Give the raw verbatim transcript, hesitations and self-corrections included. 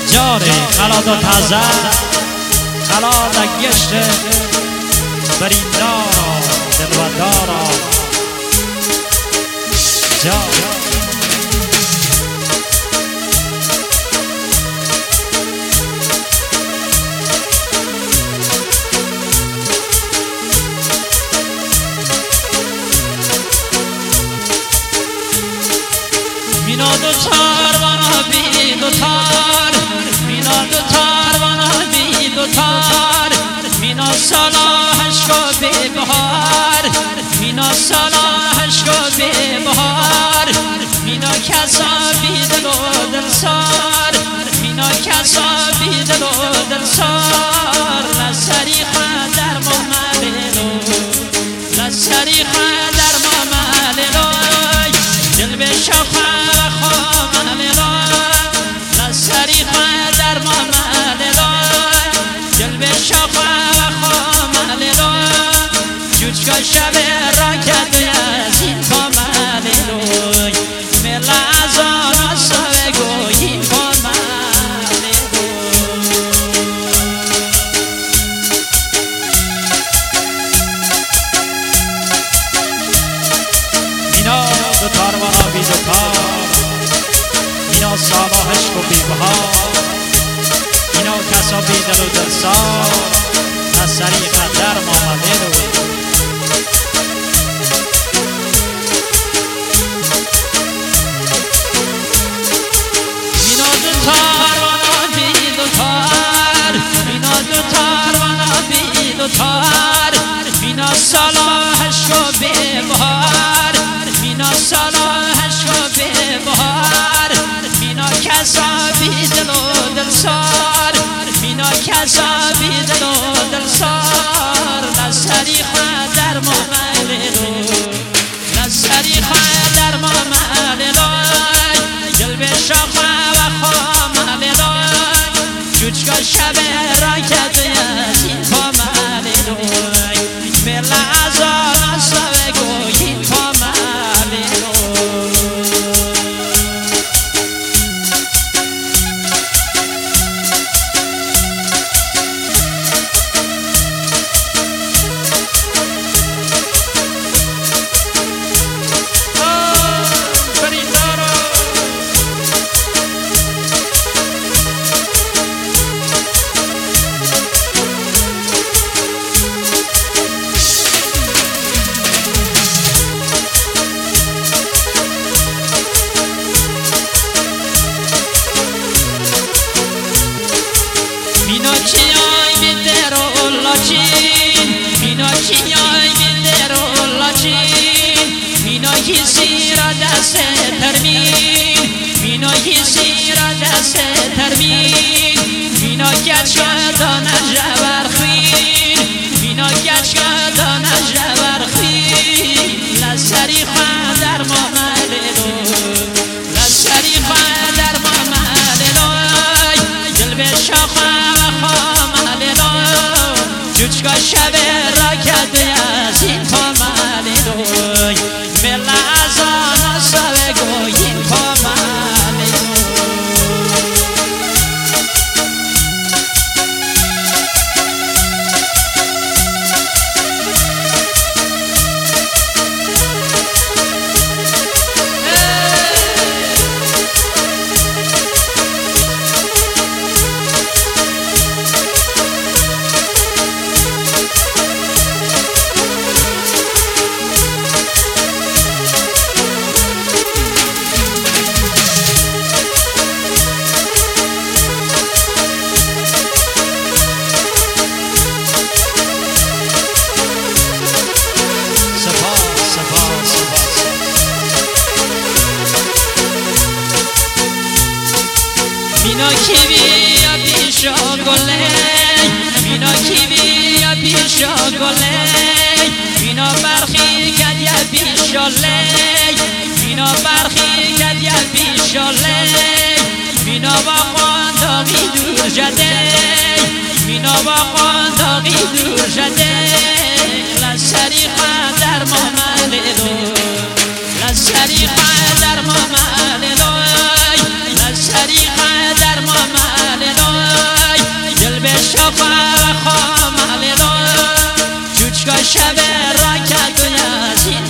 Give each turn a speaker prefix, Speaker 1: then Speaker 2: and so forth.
Speaker 1: جاری خلادا تازه خلادا گشت بریندارا دلودارا جاری مینا دو تار وانا بی دو تار مینا دو تار وانا بی دو تار مینا صلاحش کو بی بهار مینا صلاحش کو بی بهار مینا کسا بی دل و دل سار مینا کسا بی دل و دل سار لسری خدر ممالو لسری خدر ممالو دل به شخص شب راکت یزین پا ملیلوی ملازان سوه گویین پا ملیلوی مینا دو تار وانا بی دو تار مینا صلاحش کو بی بهار مینا کسا بی دل و دل سار نسری قدر ما ملیلوی مینا صلاحش کو بی بهار مینا صلاحش کو بی بهار مینا کسا بی دل و دل سار مینا کسا بی دل و دل سار لسری خدر ممالو لسری خدر ممالو دل به شاخه و خامالو جوچکا شب راکت یزین پا کسی را دست ترمین مینا کسی را دست ترمین مینا گچ دانه جبر خوین مینا گچ دانه جبر خوین لسری خدر ممالو لسری خدر ممالو دل به شاخه خامالو جوچکا شب راکت یزین پا مالو ملازان سوه گویین پا مالو مینا کی بیا پیشا گله مینا کی بیا پیشا گله مینا برخی کد یا پیشاله مینا برخی کد یا پیشاله مینا با قانداقی دور جده مینا با قانداقی دور جده لسری خدر ممالو لسری خدر ممالو لسری خدر ممالو راکت و یاسین